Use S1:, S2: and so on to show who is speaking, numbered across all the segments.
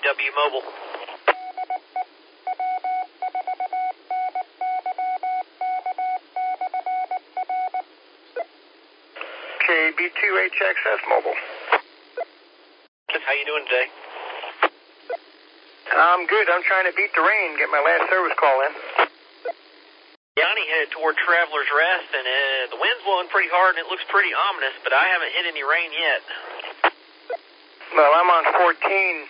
S1: KBW Mobile.
S2: KB2HXS Mobile.
S1: How you doing today?
S2: I'm good. I'm trying to beat the rain, get my last service call in.
S1: Johnny headed toward Traveler's Rest, and the wind's blowing pretty hard, and it looks pretty ominous, but I haven't hit any rain yet.
S2: Well, I'm on 14,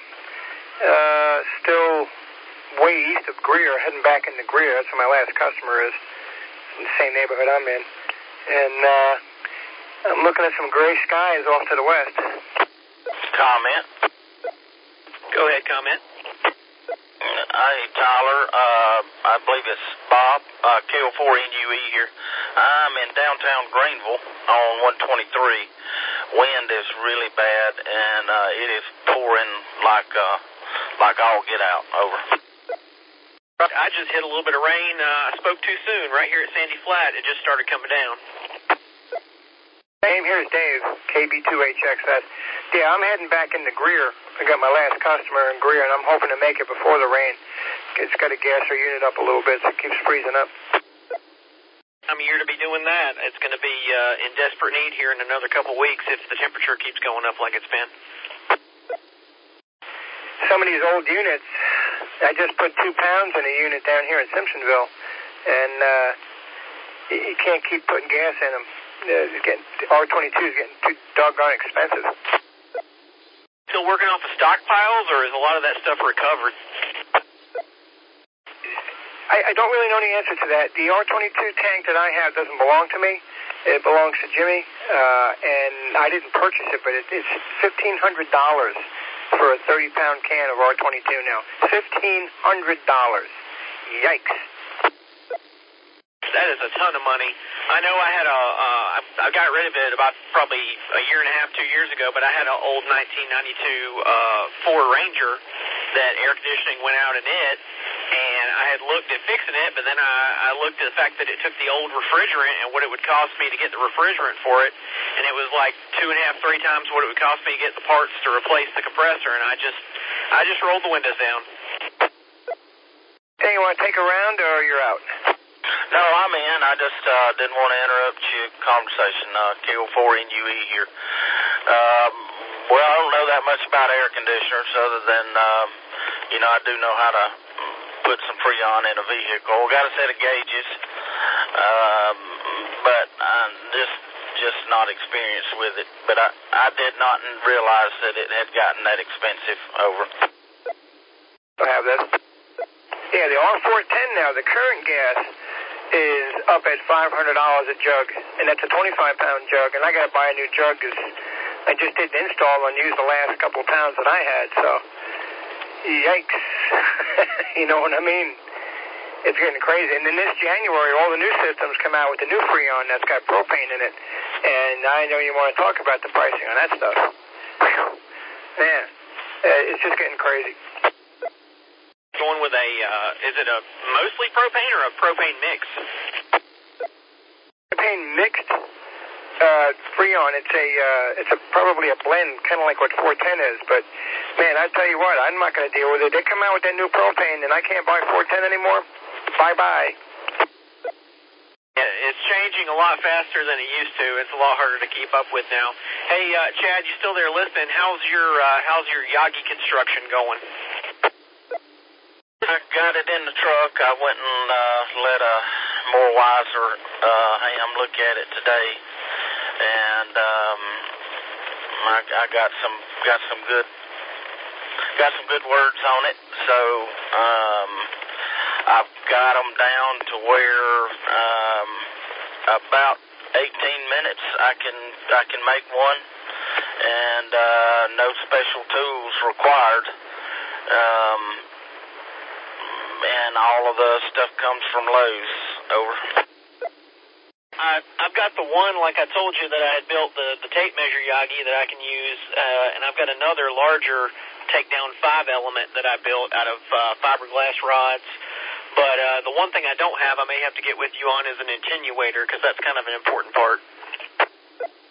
S2: still way east of Greer, heading back into Greer. That's where my last customer is, in the same neighborhood I'm in. And I'm looking at some gray skies off to the west.
S3: Comment.
S1: Go ahead, comment.
S3: Hey, Tyler. I believe it's Bob, KO4NUE here. I'm in downtown Greenville on 123. Wind is really bad, and it is pouring like all get out. Over.
S1: I just hit a little bit of rain. I spoke too soon. Right here at Sandy Flat, it just started coming down.
S2: Name here is Dave, KB2HXS. Yeah, I'm heading back into Greer. I got my last customer in Greer, and I'm hoping to make it before the rain. It's got to gas our unit up a little bit, so it keeps freezing up.
S1: I'm here to be doing that. It's going to be in desperate need here in another couple weeks if the temperature keeps going up like it's been.
S2: Some of these old units, I just put 2 pounds in a unit down here in Simpsonville, and you can't keep putting gas in them. R22 is getting too doggone expensive.
S1: Still working off of stockpiles, or is a lot of that stuff recovered?
S2: I don't really know the answer to that. The R22 tank that I have doesn't belong to me. It belongs to Jimmy, and I didn't purchase it, but it's $1,500 for a 30-pound can of R22 now. $1,500. Yikes.
S1: That is a ton of money. I know I had I got rid of it about probably a year and a half, 2 years ago, but I had an old 1992 Ford Ranger that air conditioning went out in it, and I had looked at fixing it, but then I looked at the fact that it took the old refrigerant and what it would cost me to get the refrigerant for it, and it was like 2.5, 3 times what it would cost me to get the parts to replace the compressor, and I just rolled the windows down.
S2: Hey, you want to take a round, or you're out?
S3: No, I'm in. I just didn't want to interrupt your conversation. KO4NUE here. Well, I don't know that much about air conditioners other than, I do know how to put some Freon in a vehicle. Got a set of gauges, but I'm just not experienced with it. But I did not realize that it had gotten that expensive. Over.
S2: I have that. Yeah, the R410 now, the current gas is up at $500 a jug, and that's a 25-pound jug, and I got to buy a new jug because I just didn't install and use the last couple pounds that I had, so yikes. You know what I mean? It's getting crazy. And then this January, all the new systems come out with the new Freon that's got propane in it, and I know you want to talk about the pricing on that stuff. Man, it's just getting crazy.
S1: Going with is it a mostly propane or a propane mix?
S2: Propane mixed Freon. It's probably a blend, kind of like what 410 is. But man, I tell you what, I'm not going to deal with it. They come out with that new propane, and I can't buy 410 anymore. Bye bye.
S1: Yeah, it's changing a lot faster than it used to. It's a lot harder to keep up with now. Hey, Chad, you still there listening? How's your Yagi construction going?
S3: I got it in the truck. I went and let a more wiser ham look at it today, and I got some good words on it. So I've got them down to where about 18 minutes I can make one, and no special tools required. And all of the stuff comes from Lowe's. Over.
S1: I've got the one, like I told you, that I had built, the tape measure Yagi that I can use, and I've got another larger takedown 5 element that I built out of fiberglass rods. But the one thing I don't have, I may have to get with you on, is an attenuator, because that's kind of an important part.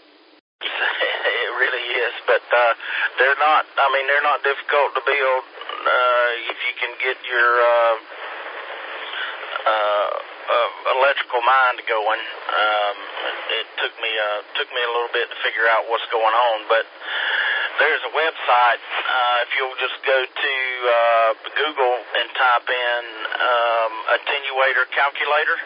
S3: It really is, but they're not difficult to build. if you can get your electrical mind going. It took me a little bit to figure out what's going on, but there's a website. If you'll just go to Google and type in attenuator calculator,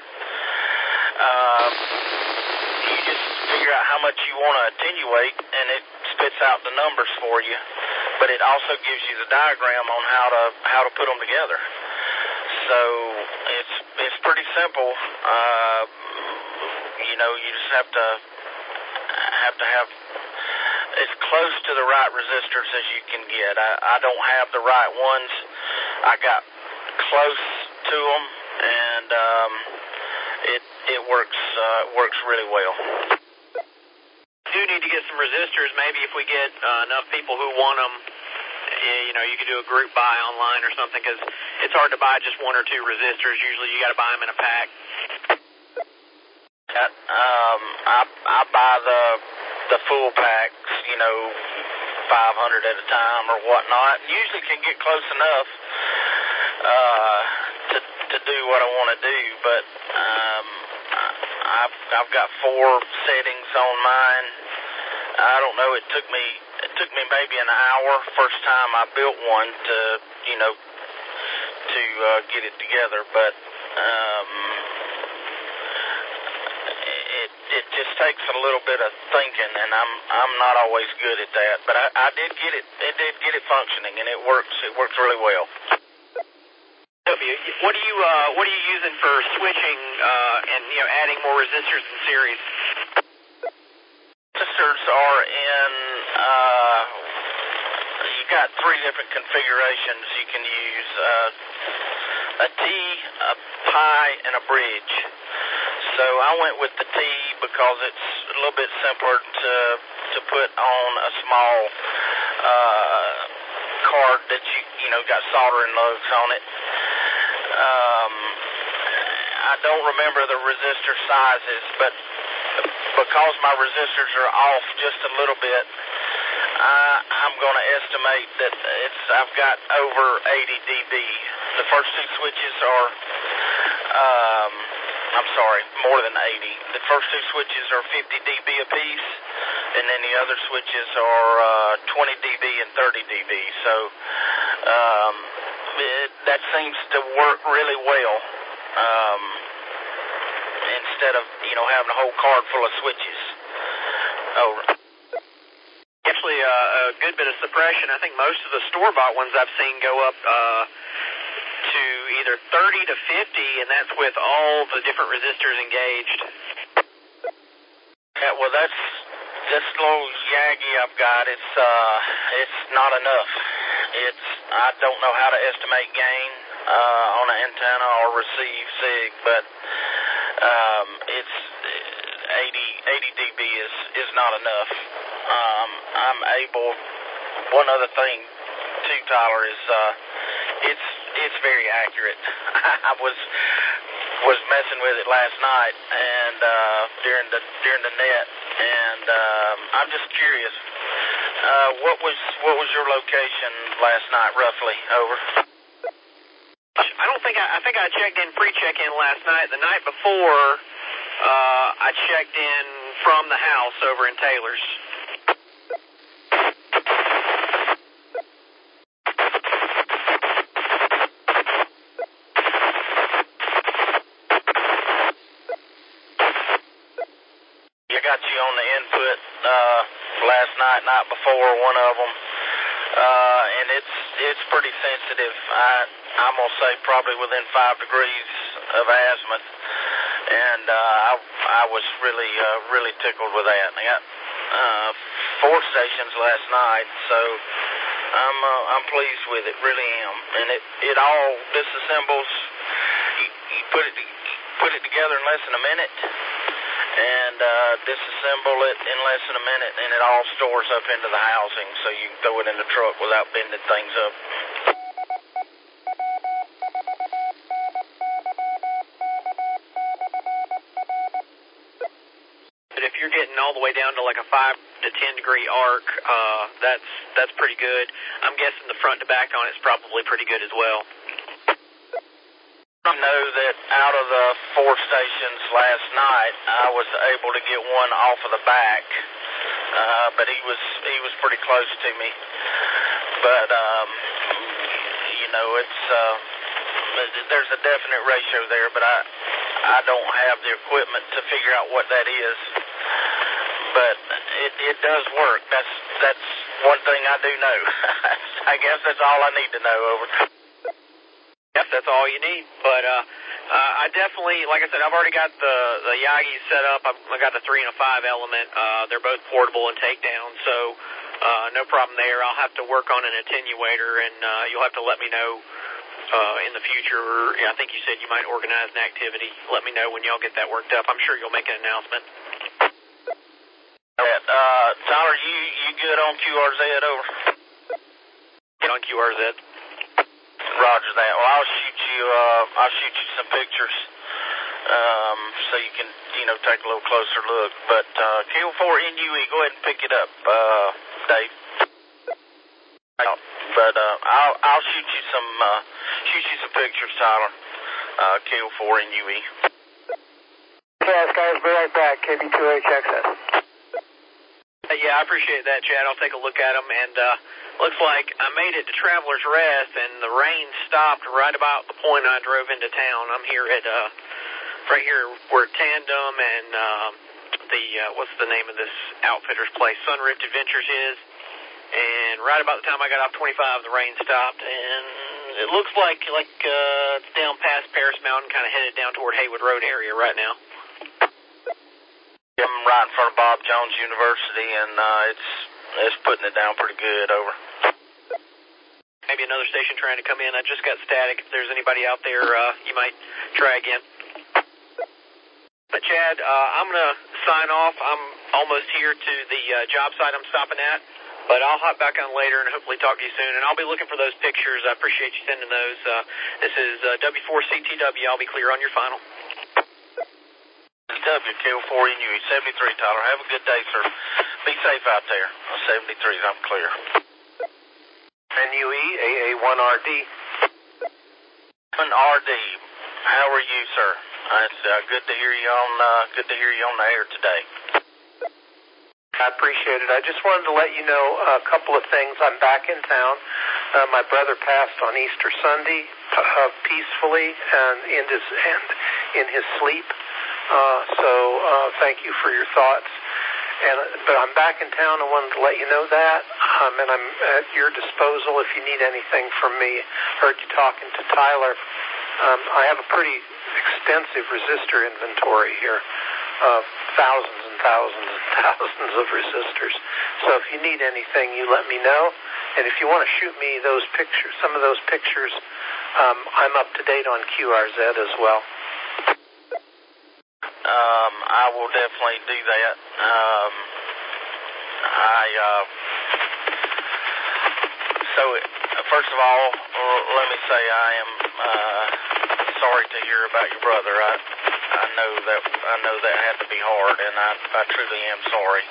S3: you just figure out how much you want to attenuate, and it spits out the numbers for you. But it also gives you the diagram on how to put them together. So it's pretty simple. You just have to have as close to the right resistors as you can get. I don't have the right ones. I got close to them, and it works really well.
S1: Do need to get some resistors. Maybe if we get enough people who want them, you could do a group buy online or something, because it's hard to buy just one or two resistors. Usually you got to buy them in a pack.
S3: I buy the full packs, 500 at a time or whatnot. Usually can get close enough to do what I want to do, but I've got 4 settings on mine. I don't know. It took me maybe an hour first time I built one to get it together, but it just takes a little bit of thinking, and I'm not always good at that. But I did get it. It did get it functioning, and it works. It works really well.
S1: What are you using for switching and adding more resistors in series?
S3: Resistors are in. You got 3 different configurations you can use: a T, a pi, and a bridge. So I went with the T because it's a little bit simpler to put on a small card that you got soldering lugs on it. I don't remember the resistor sizes, but because my resistors are off just a little bit, I'm going to estimate that I've got over 80 dB. The first 2 switches are, more than 80. The first 2 switches are 50 dB apiece, and then the other switches are 20 dB and 30 dB. So that seems to work really well. Instead of having a whole card full of switches. Over.
S1: Actually, a good bit of suppression. I think most of the store-bought ones I've seen go up to either 30 to 50, and that's with all the different resistors engaged.
S3: Yeah, well, that's this little Yagi I've got. It's not enough. I don't know how to estimate gain on an antenna or receive sig, but it's 80 dB is not enough. I'm able. One other thing too, Tyler, is it's very accurate. I was messing with it last night and during the net, and I'm just curious. What was your location last night, roughly? Over.
S1: I think I checked in pre-check-in last night. The night before, I checked in from the house over in Taylor's.
S3: I got you on the input last night before, one of them, and it's pretty sensitive. I'm gonna say probably within 5 degrees of azimuth, and I was really tickled with that. And I got 4 stations last night, so I'm pleased with it, really am. And it all disassembles. You put it together in less than a minute, and disassemble it in less than a minute, and it all stores up into the housing, so you can throw it in the truck without bending things up.
S1: But if you're getting all the way down to like a 5 to 10-degree arc. That's pretty good. I'm guessing the front to back on it's probably pretty good as well.
S3: I know that out of the 4 stations last night, I was able to get one off of the back, but he was pretty close to me. But you know, there's a definite ratio there, but I don't have the equipment to figure out what that is. But it does work. That's one thing I do know. I guess that's all I need to know. Over.
S1: Yep, that's all you need. But I definitely, like I said, I've already got the Yagi set up. I got the 3 and a 5 element. They're both portable and takedown, so no problem there. I'll have to work on an attenuator, and you'll have to let me know in the future. I think you said you might organize an activity. Let me know when y'all get that worked up. I'm sure you'll make an announcement.
S3: Tyler, you good on QRZ? Over.
S1: Get on QRZ.
S3: Roger that. Well, I'll shoot you some pictures, so you can, take a little closer look. But KO4NUE, go ahead and pick it up, Dave. But I'll shoot you some pictures, Tyler. KO4NUE.
S2: Yes, guys, be right back. KB2HXS.
S1: Yeah, I appreciate that, Chad. I'll take a look at them, and looks like I made it to Traveler's Rest, and the rain stopped right about the point I drove into town. I'm here at right here where Tandem and what's the name of this outfitter's place, Sunrift Adventures is, and right about the time I got off 25, the rain stopped, and it looks like it's down past Paris Mountain, kind of headed down toward Haywood Road area right now.
S3: I'm right in front of Bob Jones University, and it's putting it down pretty good. Over.
S1: Maybe another station trying to come in. I just got static. If there's anybody out there, you might try again. But Chad, I'm going to sign off. I'm almost here to the job site I'm stopping at, but I'll hop back on later and hopefully talk to you soon. And I'll be looking for those pictures. I appreciate you sending those. This is W4CTW. I'll be clear on your final.
S3: KO4NUE 73, Tyler. Have a good day, sir. Be safe out there. 73, I'm clear.
S2: NUE AA1RD.
S3: 1RD. How are you, sir? It's good to hear you on the air today.
S2: I appreciate it. I just wanted to let you know a couple of things. I'm back in town. My brother passed on Easter Sunday peacefully and in his sleep. So thank you for your thoughts. But I'm back in town. I wanted to let you know that, and I'm at your disposal if you need anything from me. Heard you talking to Tyler. I have a pretty extensive resistor inventory here, thousands and thousands and thousands of resistors. So if you need anything, you let me know. And if you want to shoot me those pictures, some of those pictures, I'm up to date on QRZ as well.
S3: I will definitely do that. So first of all, let me say I am sorry to hear about your brother. I know that had to be hard, and I truly am sorry.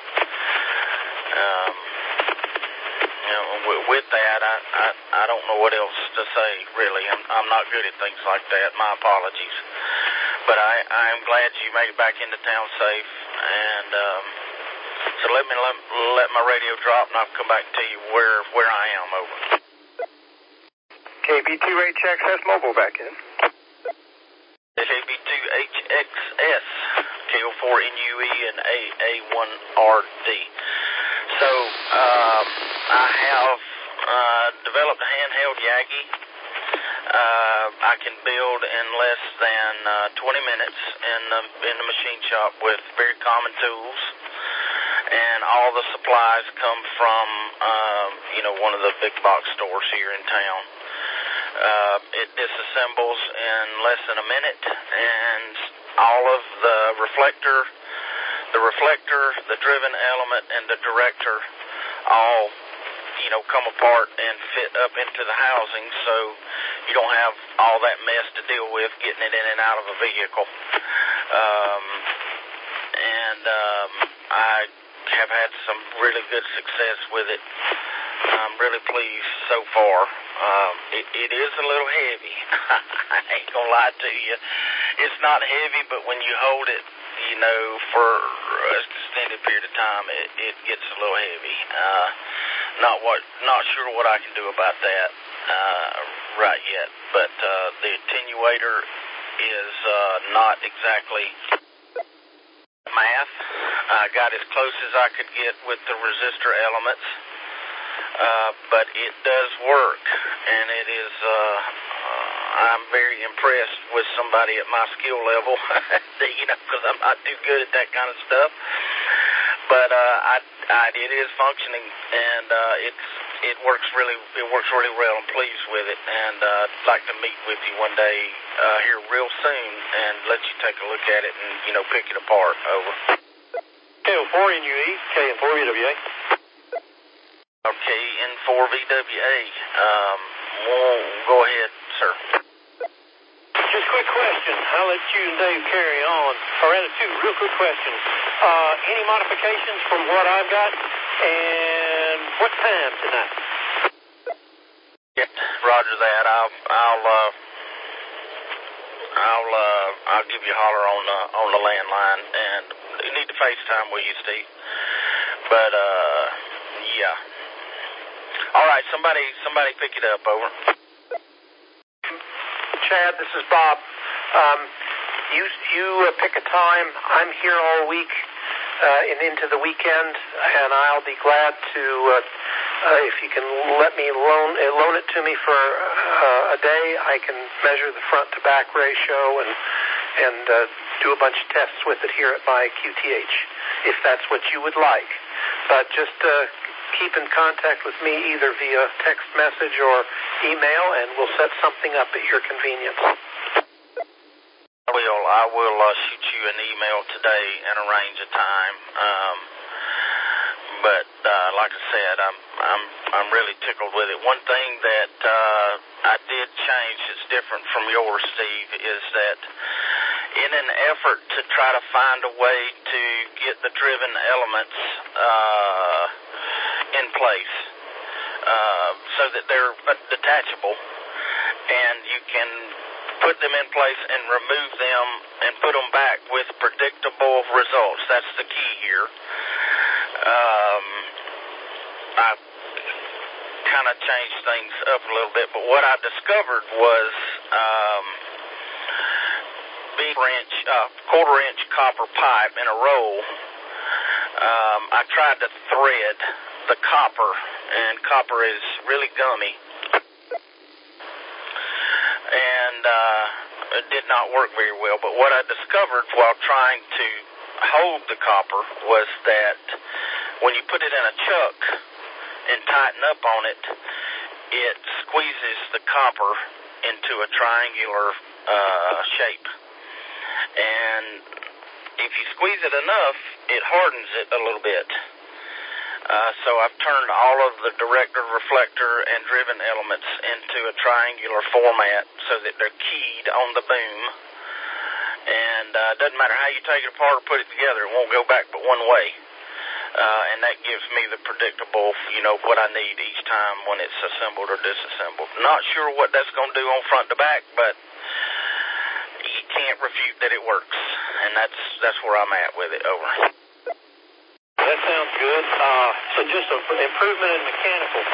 S3: With that, I don't know what else to say. Really, I'm not good at things like that. My apologies. But I am glad you made it back into town safe, and so let my radio drop, and I'll come back and tell you where I am. Over.
S2: KB2HXS mobile back in.
S3: KB2HXS, KO4NUE and AA1RD. So I have developed a handheld Yagi. I can build in less than 20 minutes in the machine shop with very common tools, and all the supplies come from one of the big box stores here in town. It disassembles in less than a minute, and all of the reflector, the driven element, and the director all come apart and fit up into the housing, so you don't have all that mess to deal with getting it in and out of a vehicle. I have had some really good success with it. I'm really pleased so far. It is a little heavy. I ain't gonna lie to you. It's not heavy, but when you hold it, you know, for an extended period of time, it gets a little heavy. Not sure what I can do about that right yet. But the attenuator is not exactly math. I got as close as I could get with the resistor elements. But it does work, and it is, I'm very impressed with somebody at my skill level, you know, because I'm not too good at that kind of stuff. But it is functioning, and it works really well. I'm pleased with it, and I'd like to meet with you one day here real soon and let you take a look at it and, you know, pick it apart. Over.
S4: KO4 NUE, KM4 VWA.
S3: Okay, N4VWA. Go ahead, sir.
S4: Just a quick question. I'll let you and Dave carry on. Or rather, two real quick questions. Any modifications from what I've got? And what time tonight?
S3: Yeah, roger that. I'll give you a holler on the landline, and you need to FaceTime with you, Steve. But yeah. All right, somebody pick it up, over.
S5: Chad, this is Bob. You pick a time. I'm here all week and into the weekend, and I'll be glad to, if you can let me loan it to me for a day, I can measure the front to back ratio and do a bunch of tests with it here at my QTH, if that's what you would like. But just keep in contact with me either via text message or email, and we'll set something up at your convenience.
S3: I will shoot you an email today and arrange a time. But like I said, I'm really tickled with it. One thing that I did change that's different from yours, Steve, is that in an effort to try to find a way to get the driven elements in place so that they're detachable and you can put them in place and remove them and put them back with predictable results. That's the key here. I kind of changed things up a little bit, but what I discovered was quarter-inch copper pipe in a roll. I tried to thread the copper, and copper is really gummy, and it did not work very well. But what I discovered while trying to hold the copper was that when you put it in a chuck and tighten up on it, it squeezes the copper into a triangular shape. And if you squeeze it enough, it hardens it a little bit. So I've turned all of the director, reflector, and driven elements into a triangular format so that they're keyed on the boom. And it doesn't matter how you take it apart or put it together, it won't go back but one way. And that gives me the predictable, what I need each time when it's assembled or disassembled. Not sure what that's going to do on front to back, but you can't refute that it works. And that's where I'm at with it. Over.
S4: That sounds good. So just an improvement in mechanical.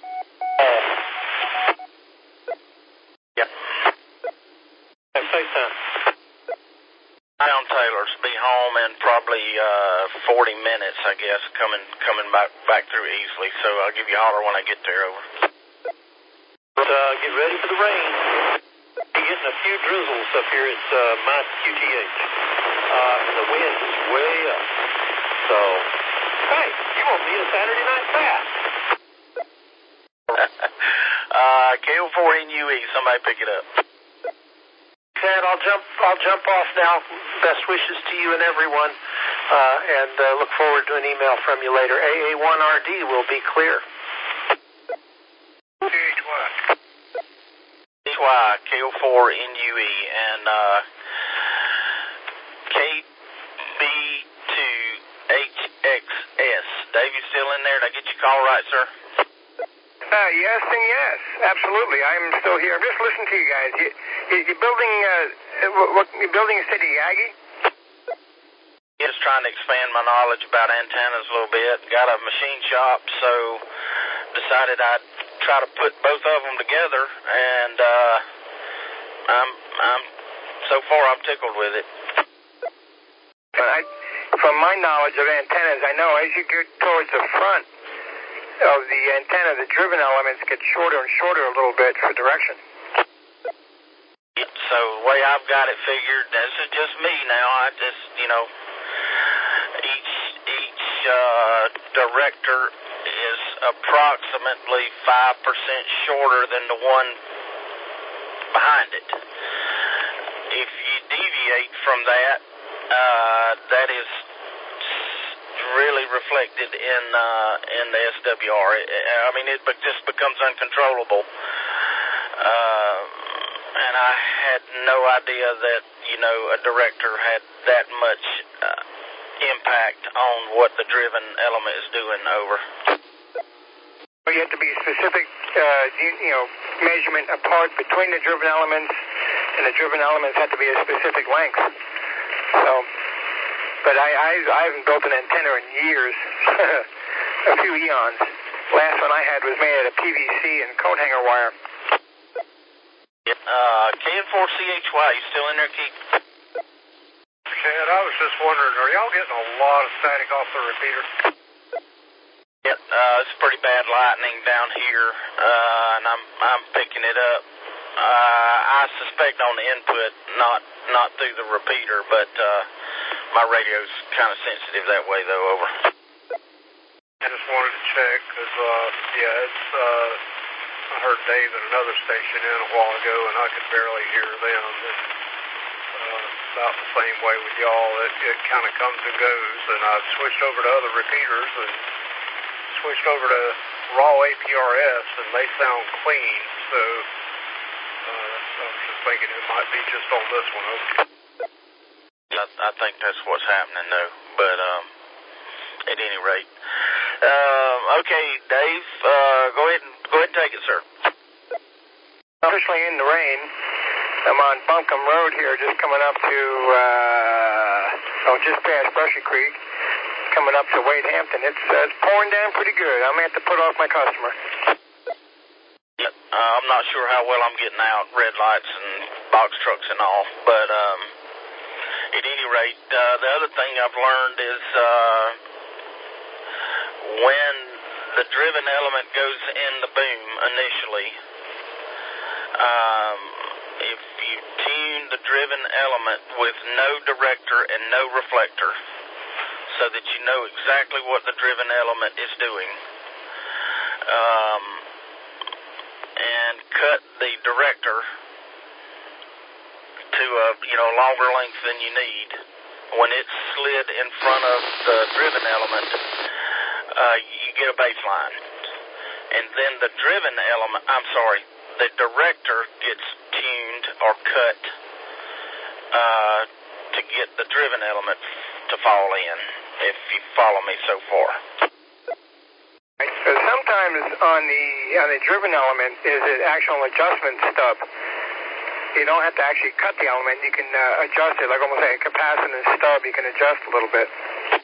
S3: Yep.
S4: FaceTime.
S3: Down Taylor's be home in probably 40 minutes, I guess, coming back through easily. So I'll give you a holler when I get there. Over.
S4: Get ready for the rain. We're getting a few drizzles up here at my QTH. The wind is way up. So, hey, you won't be a Saturday night fast.
S3: KO4 NUE, somebody pick it up.
S5: Chad, I'll jump off now. Best wishes to you and everyone, and look forward to an email from you later. AA1RD will be clear.
S3: KO4 NUE and KB2HXX there. Did I get your call right, sir?
S2: Yes and yes, absolutely. I'm still here. I'm just listening to you guys. You're building, you're building a city, Aggie?
S3: Just trying to expand my knowledge about antennas a little bit. Got a machine shop, so decided I'd try to put both of them together, and so far I'm tickled with it.
S2: From my knowledge of antennas, I know as you get towards the front of the antenna, the driven elements get shorter and shorter a little bit for direction.
S3: So the way I've got it figured, this is just me now. I just, each director is approximately 5% shorter than the one behind it. If you deviate from that, that is really reflected in the SWR. I mean, it just becomes uncontrollable. And I had no idea that, a director had that much impact on what the driven element is doing. Over.
S2: Well, you have to be specific, measurement apart between the driven elements, and the driven elements have to be a specific length. So, but I haven't built an antenna in years, a few eons. Last one I had was made out of PVC and coat hanger wire.
S3: KN4CHY, you still in there, Keith?
S6: Chad, I was just wondering, are y'all getting a lot of static off the repeater?
S3: Yep, it's pretty bad lightning down here, and I'm picking it up. I suspect on the input, not through the repeater, but my radio's kind of sensitive that way, though. Over.
S6: I just wanted to check, because, I heard Dave at another station in a while ago, and I could barely hear them. About the same way with y'all. It kind of comes and goes, and I've switched over to other repeaters and switched over to raw APRS, and they sound clean, so I was just thinking it might be just on this one. Okay.
S3: I think that's what's happening, though, but at any rate. Okay, Dave, go ahead and take it, sir.
S2: Officially in the rain. I'm on Buncombe Road here, just coming up to, just past Brushy Creek, coming up to Wade Hampton. It's pouring down pretty good. I'm going to have to put off my customer.
S3: Yep, I'm not sure how well I'm getting out, red lights and box trucks and all, but at any rate, the other thing I've learned is when the driven element goes in the boom initially, if you tune the driven element with no director and no reflector so that you know exactly what the driven element is doing, and cut the director to a longer length than you need, when it's slid in front of the driven element, you get a baseline. And then the driven element, the director gets tuned or cut to get the driven element to fall in, if you follow me so far.
S2: So sometimes on the driven element is an actual adjustment stub. You don't have to actually cut the element. You can adjust it, like almost like a capacitance stub. You can adjust a little bit.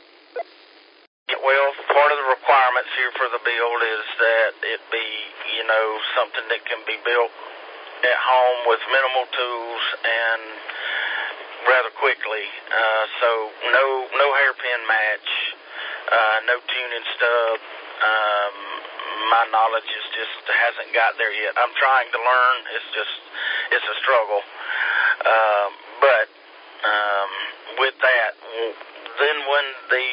S3: Well, part of the requirements here for the build is that it be, something that can be built at home with minimal tools and rather quickly. So no hairpin match, no tuning stub. My knowledge hasn't got there yet. I'm trying to learn. It's a struggle. But with that, then when the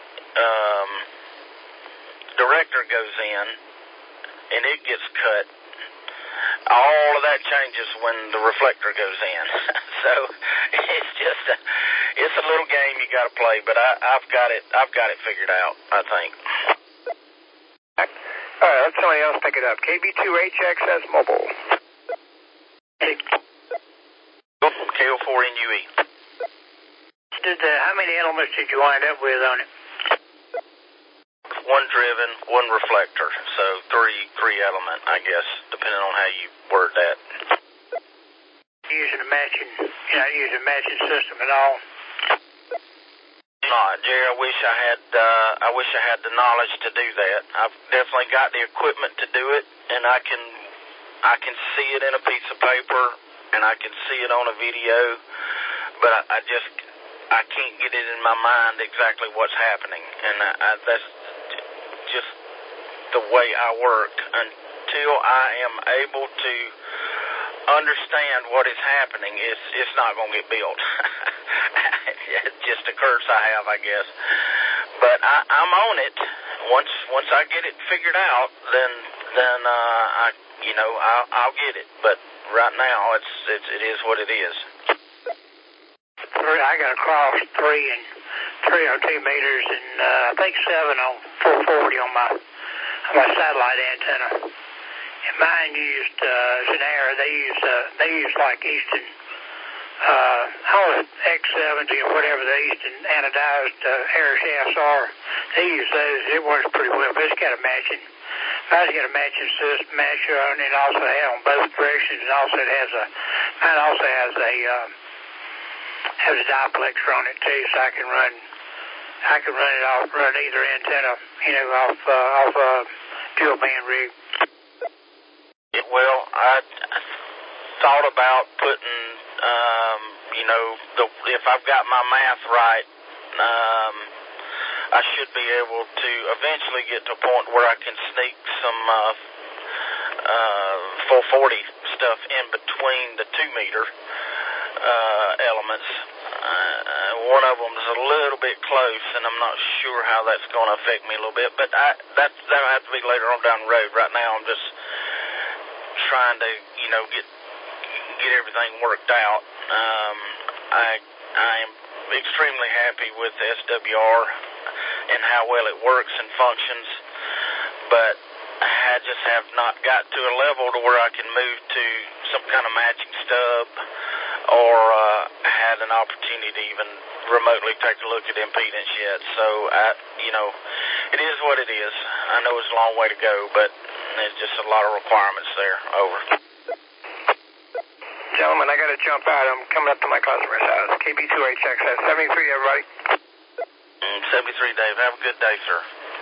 S3: director goes in and it gets cut, all of that changes when the reflector goes in. So it's a little game you got to play, but I've got it figured out, I think.
S2: All right, let somebody else pick it up. KB2HXS Mobile.
S3: KO4NUE.
S7: How many elements did you wind up with on it?
S3: one driven, one reflector. So three element, I guess, depending on how you word that.
S7: Using a matching system at all?
S3: No, Jerry, I wish I had the knowledge to do that. I've definitely got the equipment to do it, and I can see it in a piece of paper, and I can see it on a video, but I can't get it in my mind exactly what's happening, and that's just the way I work. Until I am able to understand what is happening, it's not going to get built. It's just a curse I have, I guess. But I'm on it. Once I get it figured out, then I'll get it. But right now, it is what it is.
S7: I got across 3 and 302 meters, and I think 7 on 440 on my satellite antenna. And mine used as an error. They use like Easton, X70 or whatever the Easton anodized air shafts are. They use those. It works pretty well. But it's got a matching. Mine's got a matching system, and it also has on both directions. And also it has mine also has a diplexer on it too, so I can run either antenna, off a dual band rig.
S3: Well, I thought about putting, if I've got my math right, I should be able to eventually get to a point where I can sneak some 440 stuff in between the 2-meter elements. One of them is a little bit close, and I'm not sure how that's going to affect me a little bit, but that'll have to be later on down the road. Right now, I'm just trying to, get everything worked out. I am extremely happy with the SWR and how well it works and functions, but I just have not got to a level to where I can move to some kind of matching stub or had an opportunity to even remotely take a look at impedance yet. So, it is what it is. I know it's a long way to go, but there's just a lot of requirements there. Over.
S2: Gentlemen, I got to jump out. I'm coming up to my customer's house. KB2HXS 73, everybody.
S3: 73, Dave. Have a good day, sir.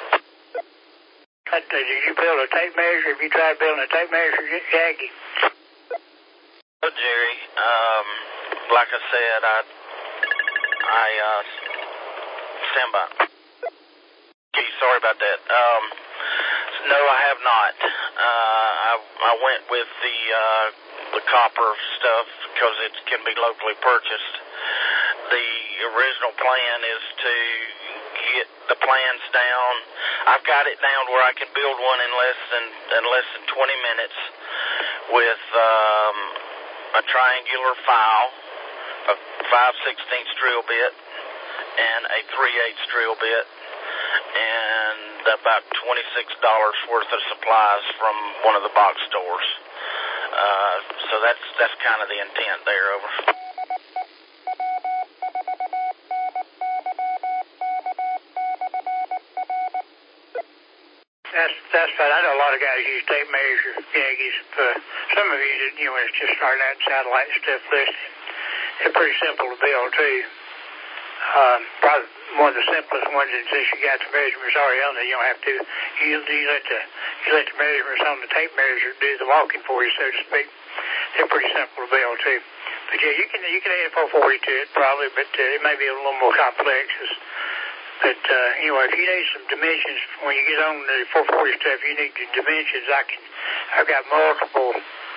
S7: Did you build a tape measure? Have you tried building a tape measure, Jackie?
S3: Well, Jerry, like I said, I stand by. Sorry about that. No, I have not. I went with the copper stuff because it can be locally purchased. The original plan is to get the plans down. I've got it down where I can build one in less than 20 minutes with a triangular file, a 5/16 drill bit, and a 3/8 drill bit, and about $26 worth of supplies from one of the box stores. So that's kind of the intent there. Over.
S7: That's fine. I know a lot of guys use tape measure, Yankees. Some of you, when it's just starting out in satellite stuff listed, they're pretty simple to build too. Probably one of the simplest ones, and since you got the measurements already on there, you don't have to. You let the measurements on the tape measure do the walking for you, so to speak. They're pretty simple to build too. But yeah, you can add a 440 to it probably, but it may be a little more complex. But anyway, if you need some dimensions when you get on the 440 stuff, you need the dimensions. I've got multiple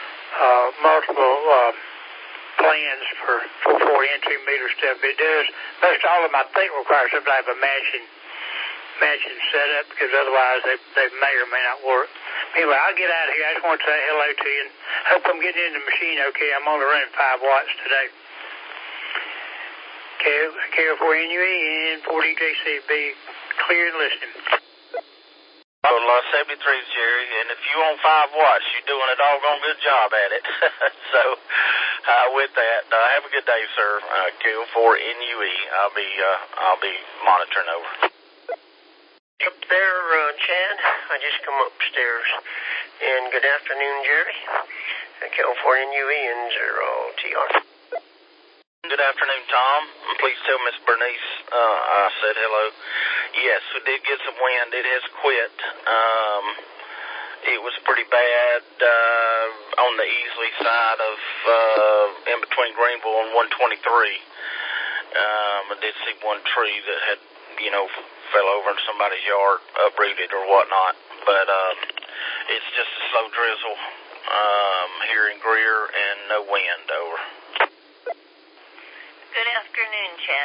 S7: plans for 440 and 2-meter stuff. It does. Most all of them, I think, require some type of matching setup because otherwise they may or may not work. Anyway, I'll get out of here. I just want to say hello to you and hope I'm getting in the machine okay. I'm only running 5 watts today. KO4NUE and 4DJC, be clear and listening.
S3: Oh, 73, Jerry, and if you on 5 watts, you're doing a doggone good job at it. So, with that, have a good day, sir. KO4NUE, I'll be monitoring over.
S8: Up there, Chad. I just come upstairs. And good afternoon, Jerry. California UE and 0TR.
S3: Good afternoon, Tom. Please tell Miss Bernice I said hello. Yes, we did get some wind. It has quit. It was pretty bad on the Easley side of in between Greenville and 123. I did see one tree that had, fell over in somebody's yard, uprooted or whatnot. But it's just a slow drizzle here in Greer and no wind. Over.
S9: Good afternoon, Chad.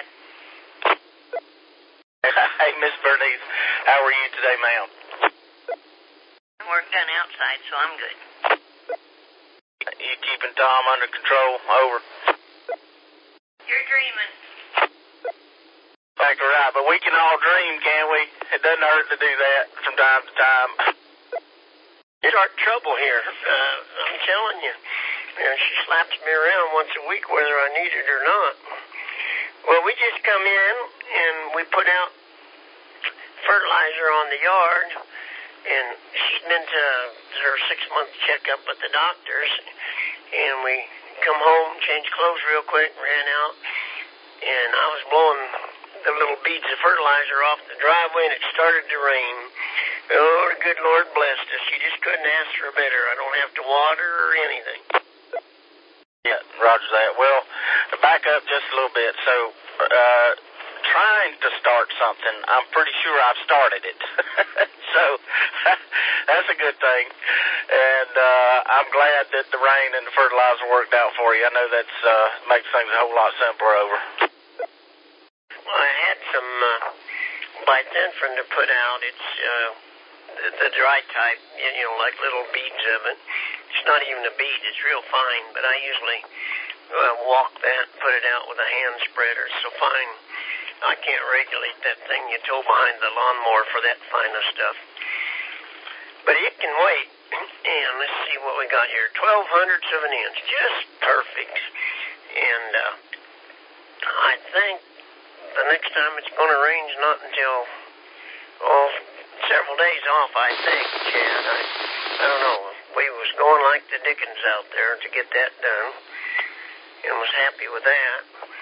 S3: Hey, Miss Bernice, how are you today, ma'am?
S9: Work done outside, so I'm good.
S3: You keeping Tom under control? Over.
S9: You're dreaming.
S3: Exactly right, but we can all dream, can't we? It doesn't hurt to do that from time to time.
S8: It's our trouble here. I'm telling you. She slaps me around once a week whether I need it or not. Well, we just come in and we put out fertilizer on the yard, and she's been to her 6-month checkup at the doctor's, and we come home, changed clothes real quick, ran out, and I was blowing the little beads of fertilizer off the driveway, and it started to rain. Oh, the good Lord blessed us. You just couldn't ask for better. I don't have to water or anything.
S3: Yeah, roger that. Well, to back up just a little bit, so trying to start something, I'm pretty sure I've started it. So that's a good thing. And I'm glad that the rain and the fertilizer worked out for you. I know that makes things a whole lot simpler. Over.
S8: Well, I had some Blythenfrin to put out. It's the dry type, like little beads of it. It's not even a bead. It's real fine, but I usually walk that, put it out with a hand spreader. It's so fine. I can't regulate that thing you tow behind the lawnmower for that fine of stuff. But it can wait. And let's see what we got here. 0.12 of an inch. Just perfect. And I think the next time it's going to rain's not until, several days off, I think, Chad. I don't know. We was going like the dickens out there to get that done, and was happy with that.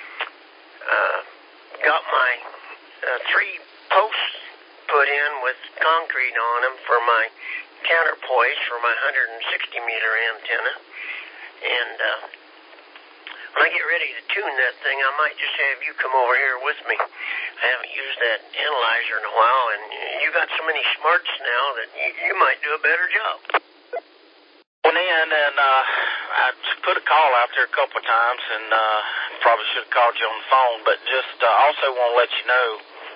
S8: Got my 3 posts put in with concrete on them for my counterpoise for my 160-meter antenna, and when I get ready to tune that thing, I might just have you come over here with me. I haven't used that analyzer in a while, and you got so many smarts now that you might do a better job.
S3: Went in and I put a call out there a couple of times, and probably should have called you on the phone, but just also want to let you know.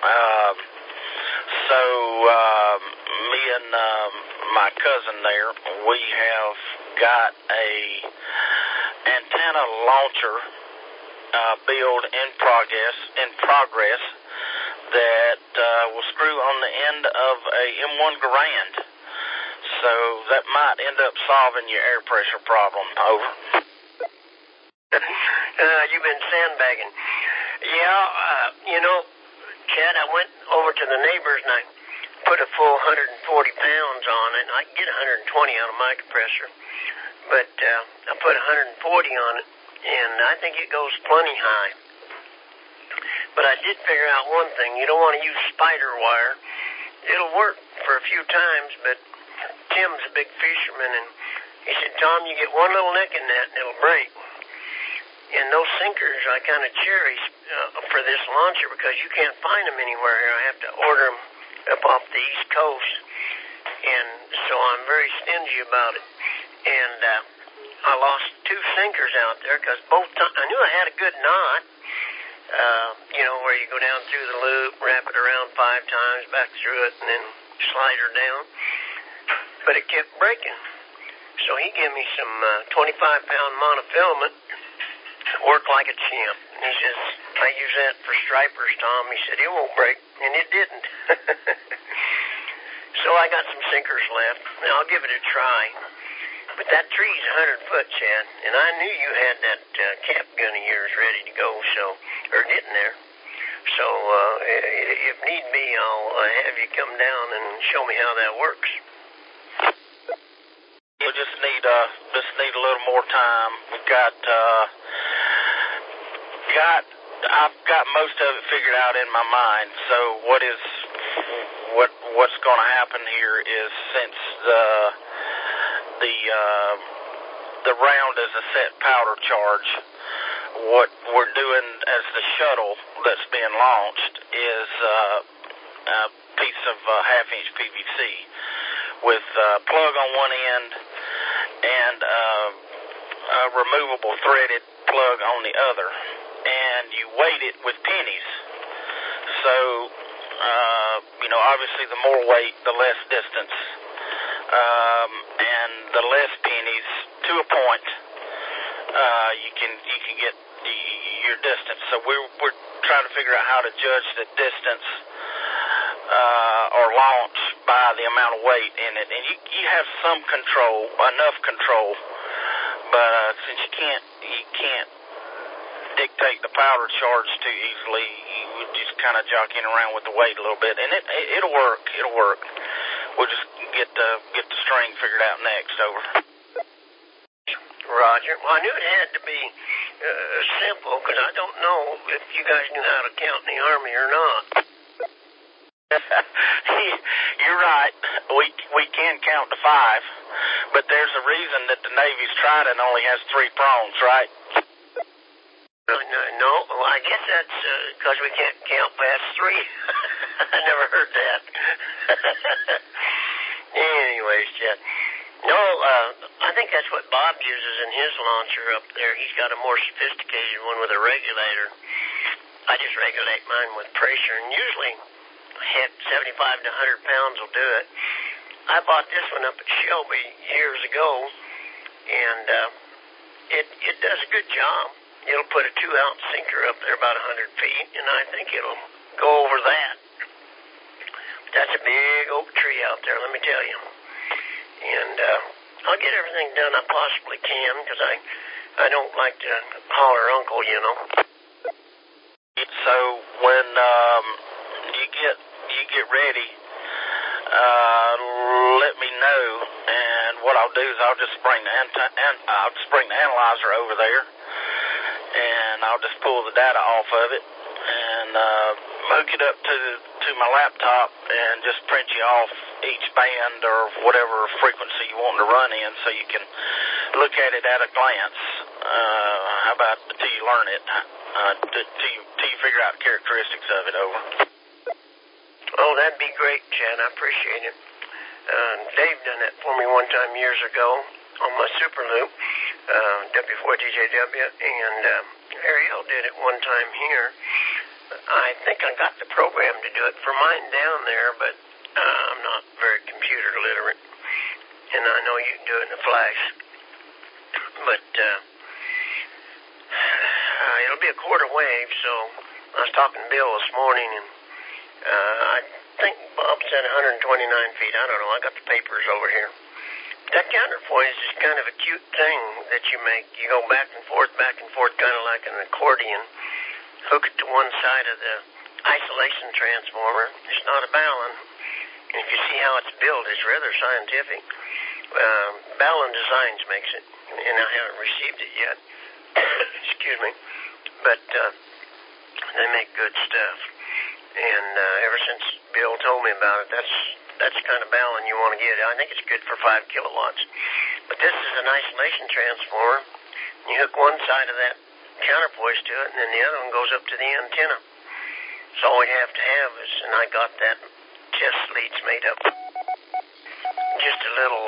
S3: Me and my cousin there, we have got a antenna launcher build in progress that will screw on the end of a M1 Garand. So that might end up solving your air pressure problem. Over.
S8: You've been sandbagging. Yeah, Chad, I went over to the neighbors and I put a full 140 pounds on it. I can get 120 out of my compressor, but I put 140 on it, and I think it goes plenty high. But I did figure out one thing. You don't want to use spider wire. It'll work for a few times, but Tim's a big fisherman, and he said, Tom, you get one little neck in that, and it'll break. And those sinkers I kind of cherish for this launcher because you can't find them anywhere here. I have to order them up off the East Coast, and so I'm very stingy about it. And I lost 2 sinkers out there because both times I knew I had a good knot, where you go down through the loop, wrap it around 5 times, back through it, and then slide her down. But it kept breaking. So he gave me some 25-pound monofilament, worked like a champ. And he says, I use that for stripers, Tom. He said, it won't break. And it didn't. So I got some sinkers left. Now I'll give it a try. But that tree's 100 foot, Chad. And I knew you had that cap gun of yours ready to go, or getting there. So if need be, I'll have you come down and show me how that works.
S3: We just need a little more time. We've I've got most of it figured out in my mind. So what's going to happen here is, since the round is a set powder charge, what we're doing as the shuttle that's being launched is a piece of half-inch PVC with a plug on one end and a removable threaded plug on the other, and you weight it with pennies. So, obviously the more weight, the less distance, and the less pennies to a point, you can get your distance. So we're trying to figure out how to judge the distance or launch by the amount of weight in it, and you have some control, enough control, but since you can't dictate the powder charge too easily, you just kind of jockeying around with the weight a little bit, and it'll work. We'll just get the string figured out next. Over.
S8: Roger. Well, I knew it had to be simple, because I don't know if you guys knew how to count in the Army or not.
S3: You're right. We can count to 5, but there's a reason that the Navy's Trident only has 3 prongs, right?
S8: No, well, I guess that's because we can't count past 3. I never heard that. Anyways, Chet. No, I think that's what Bob uses in his launcher up there. He's got a more sophisticated one with a regulator. I just regulate mine with pressure, and usually, heck, 75 to 100 pounds will do it. I bought this one up at Shelby years ago, and it does a good job. It'll put a 2-ounce sinker up there about 100 feet, and I think it'll go over that. But that's a big oak tree out there, let me tell you. And I'll get everything done I possibly can, because I don't like to holler uncle, you know.
S3: So when you get ready, let me know, and what I'll do is I'll just bring the analyzer over there, and I'll just pull the data off of it and hook it up to my laptop and just print you off each band or whatever frequency you want to run in, so you can look at it at a glance. How about till you learn it, till you figure out the characteristics of it. Over.
S8: Oh, that'd be great, Chad. I appreciate it. Dave done that for me one time years ago on my Super Loop, W4TJW, and Ariel did it one time here. I think I got the program to do it for mine down there, but I'm not very computer literate, and I know you can do it in a flash. But it'll be a quarter wave, so I was talking to Bill this morning, and I think Bob said 129 feet. I don't know. I got the papers over here. That counterpoise is kind of a cute thing that you make. You go back and forth, kind of like an accordion. Hook it to one side of the isolation transformer. It's not a Ballon. And if you see how it's built, it's rather scientific. Ballon Designs makes it, and I haven't received it yet. Excuse me. But they make good stuff. And ever since Bill told me about it, that's the kind of Ballon you want to get. I think it's good for 5 kilowatts. But this is an isolation transformer. You hook one side of that counterpoise to it, and then the other one goes up to the antenna. So all we have to have is, and I got that test leads made up, just a little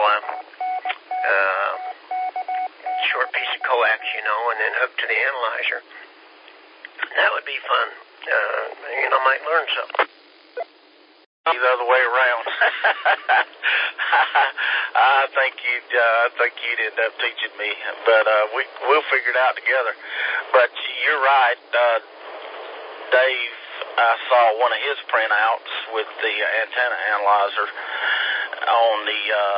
S8: short piece of coax, and then hooked to the analyzer. That would be fun. I might learn something.
S3: The other way around. I think you'd end up teaching me, but we'll figure it out together. But you're right, Dave. I saw one of his printouts with the antenna analyzer on the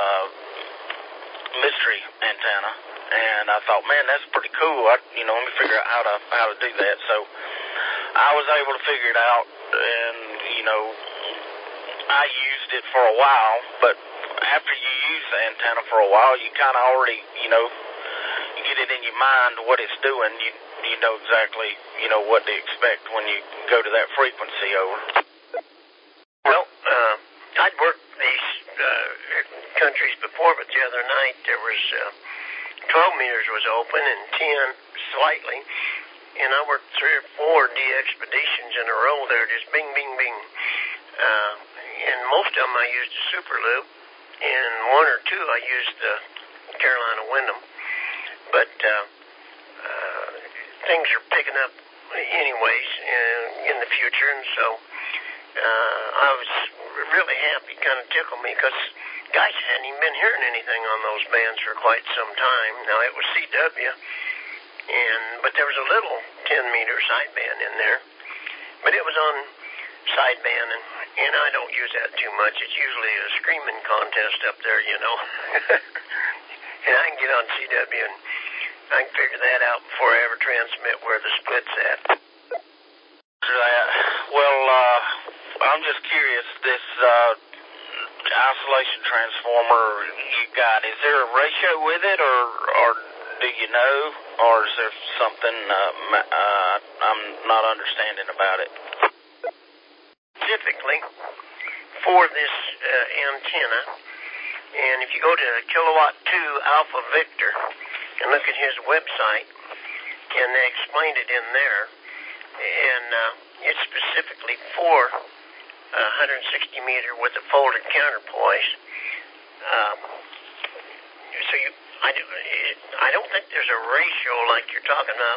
S3: mystery antenna, and I thought, man, that's pretty cool. Let me figure out how to do that. So I was able to figure it out, and, you know, I used it for a while, but after you use the antenna for a while, you kind of already, you know, you get it in your mind what it's doing. You know exactly, you know, what to expect when you go to that frequency. Over.
S8: Well, I'd worked these countries before, but the other night there was 12 meters was open and 10 slightly, and I worked 3 or 4 de-expeditions in a row there, just bing, bing, bing. And most of them I used a super loop, and 1 or 2 I used the Carolina Wyndham. But things are picking up anyways in the future, and so I was really happy. Kind of tickled me because guys hadn't even been hearing anything on those bands for quite some time. Now it was CW, but there was a little 10-meter sideband in there, but it was on sideband, and I don't use that too much. It's usually a screaming contest up there, you know. And I can get on CW and I can figure that out before I ever transmit where the split's at.
S3: Well, I'm just curious, this isolation transformer you got, is there a ratio with it, or do you know, or is there something I'm not understanding about it?
S8: Specifically for this antenna, and if you go to Kilowatt 2 Alpha Victor and look at his website, and they explained it in there, and it's specifically for 160 meter with a folded counterpoise. So I don't think there's a ratio like you're talking about.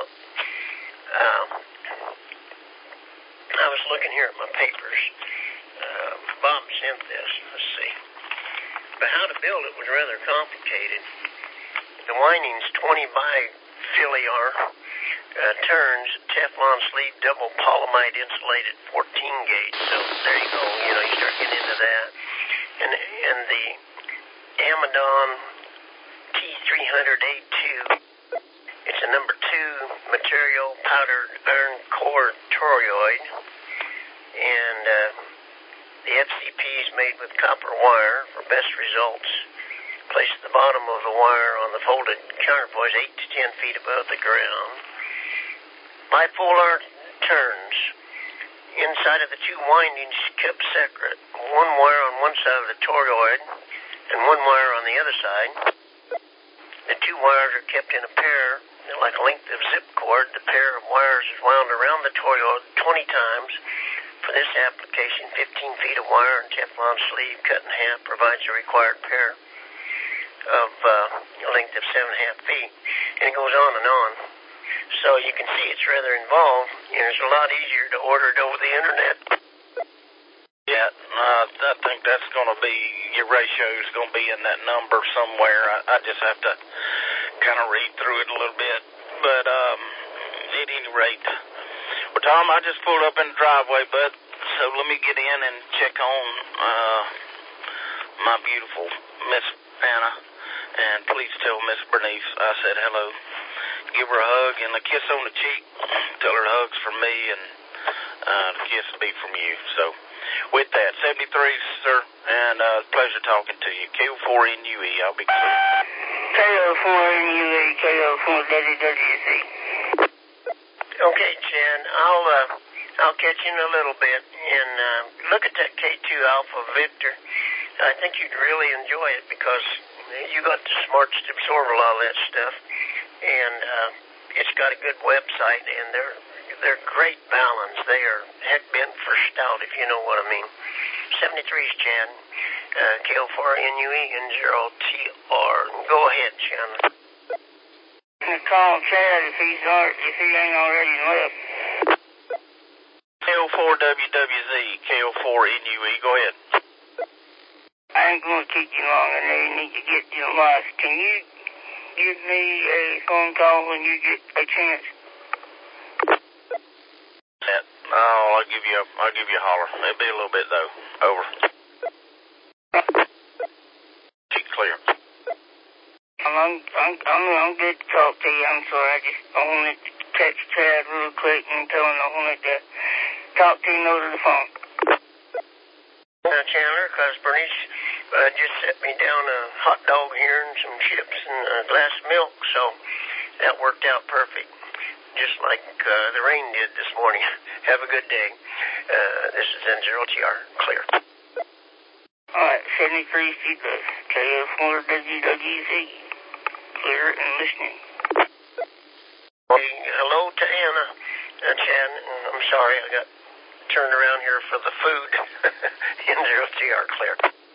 S8: I was looking here at my papers. Bob sent this. Let's see. But how to build it was rather complicated. The winding's 20 by Filiar, turns, Teflon sleeve, double polyamide insulated 14 gauge. So there you go. You know, you start getting into that. And the Amadon T300A2. It's a number 2 material powdered iron core toroid, and the FCP is made with copper wire for best results. Placed at the bottom of the wire on the folded counterpoise 8 to 10 feet above the ground. Bipolar turns. Inside of the 2 windings kept separate. 1 wire on one side of the toroid and 1 wire on the other side. The 2 wires are kept in a pair, like a length of zip cord. The pair of wires is wound around the toroid 20 times. For this application, 15 feet of wire and Teflon sleeve cut in half provides the required pair of a length of 7.5 feet. And it goes on and on. So you can see it's rather involved, and it's a lot easier to order it over the internet.
S3: Yeah, I think that's going to be, your ratio is going to be in that number somewhere. I just have to kind of read through it a little bit. But at any rate, well, Tom, I just pulled up in the driveway, bud, so let me get in and check on my beautiful Miss Anna, and please tell Miss Bernice I said hello. Give her a hug and a kiss on the cheek. Tell her hugs from me, and the kiss will be from you. So, with that, 73, sir, and pleasure talking to you. KO4NUE, I'll be clear.
S7: KO4NUE, KO4WWC.
S8: Okay, Jan, I'll catch you in a little bit, and look at that K2 Alpha Victor. I think you'd really enjoy it because you got the smarts to absorb a lot of that stuff, and it's got a good website, and they're great balance. They are heck bent for stout, if you know what I mean. 73's Chad, KO4NUE and 0TR. Go ahead, Chandler.
S7: Call Chad if he ain't already left.
S3: KO4WWZ, KO4NUE, go ahead.
S7: I ain't going to keep you long. I know you need to get your life. Can you give me a phone call when you get a chance?
S3: I'll give you a holler. It'll be a little bit though. Over. Keep clear.
S7: I'm good to talk to you. I'm sorry. I wanted to text Chad real quick and tell him I wanted to talk to him over the phone.
S8: Chandler, because Bernice just set me down a hot dog here and some chips and a glass of milk, so that worked out perfect, just like the rain did this morning. Have a good day. This is N0TR, clear.
S7: All right, 73 feet left. KF4 WWZ, clear and listening.
S8: Hey, hello to Anna, Chad. I'm sorry I got turned around here for the food. N0TR, clear.